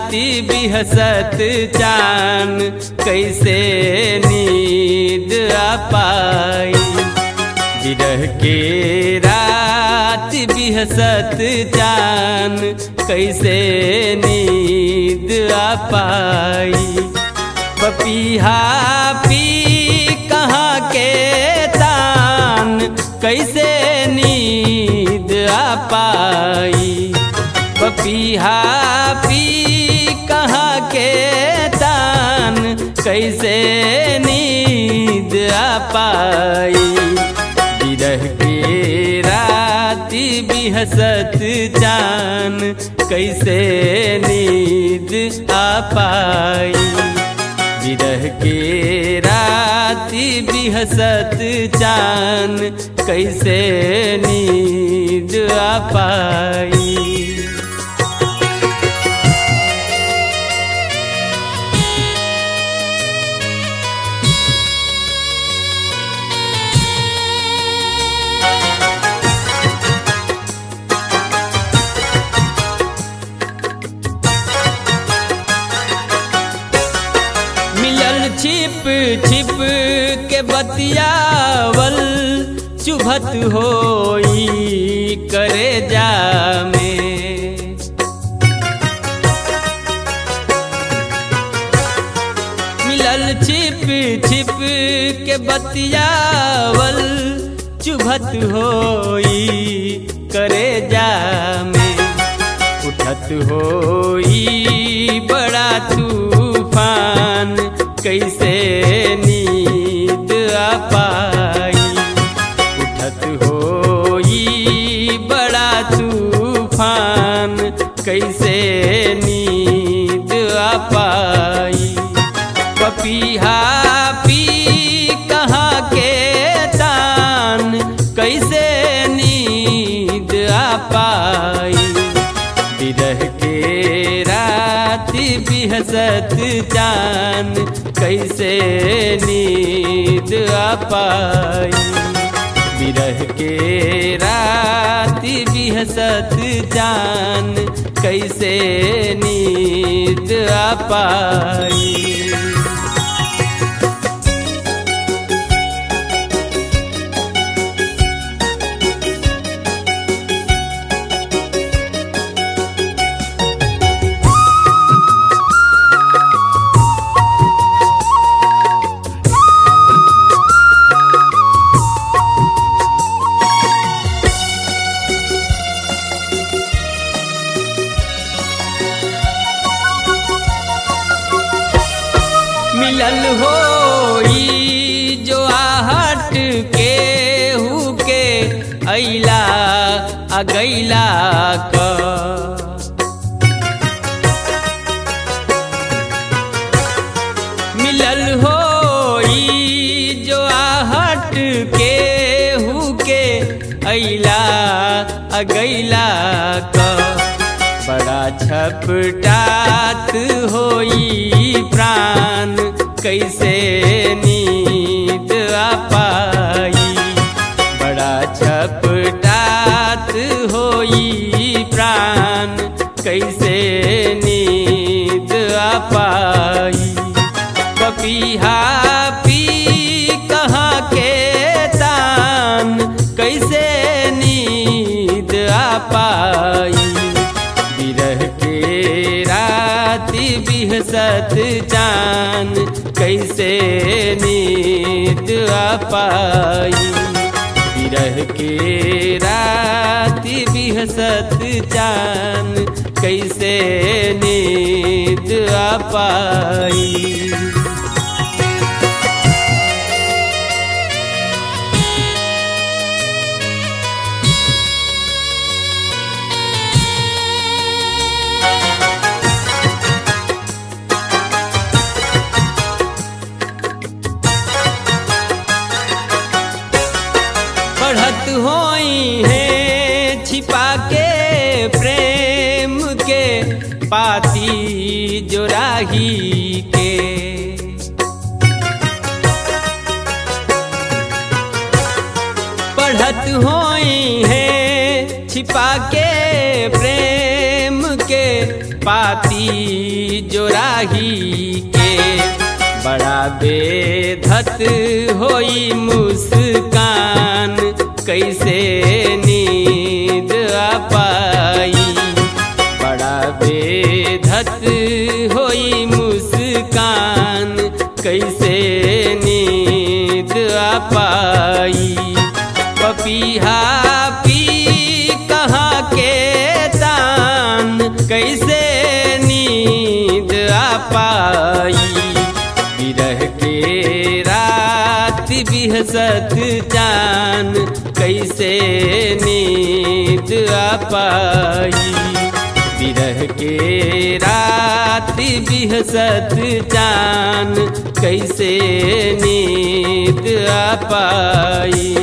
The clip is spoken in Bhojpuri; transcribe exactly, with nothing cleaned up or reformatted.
राती बिहसत चान कैसे नींद आ पाई। बिरह के रात बिहसत चान कैसे नींद आ पाई। पपीहा पी कहाँ के तान कैसे नींद आ पाई। पपीहा पी कहाँ के तान कैसे नींद आ पाई। बिरह के राती बिहसत जान कैसे नींद आ पाई। बिरह के राती बिहसत जान कैसे नींद आ पाई। छिप छिप के बतियावल चुभत होई करेजा में। मिलल छिप छिप के बतियावल चुभत होई करेजा में। उठत होई बड़ा तूफान कैसे नींद आ पाई। उठत होई बड़ा तूफान कैसे नींद आ पाई। पपीहा पी कहाँ के तान कैसे नींद आ पाई। बिरह के राती बिहसत जान कैसे नींद आ पाई। बिरह के राती बिहसत जान कैसे नींद आ पाई। मिलल होई जो आहट के हु के अइला आ गइला क। मिलल होई जो आहट के हु के अइला आ गइला क। बड़ा छपटात होई प्राण कैसे नींद आ पाई। बड़ा छपटात होई प्राण कैसे नींद आ पाई। पपीहा पी कहाँ के तान कैसे नींद आ पाई। बिरह के राती बिहसत जान कैसे नींद आ पाई। बिरह के राती बिहसत जान कैसे नींद आ पाई। बढ़त होई है छिपा के प्रेम के पाती जो राही के। बढ़त होई है छिपा के प्रेम के पाती जोराही के। बड़ा बेधत होई मुस्कान कैसे नींद आ पाई। बड़ा बेधत होई मुस्कान कैसे नींद आ पाई। पपीहा पी कहाँ के तान कैसे नींद आ पाई। बिरह के रात बिहसत जान कैसे नींद आ पाई। बिरह के रात बिहसत जान कैसे नींद आ पाई।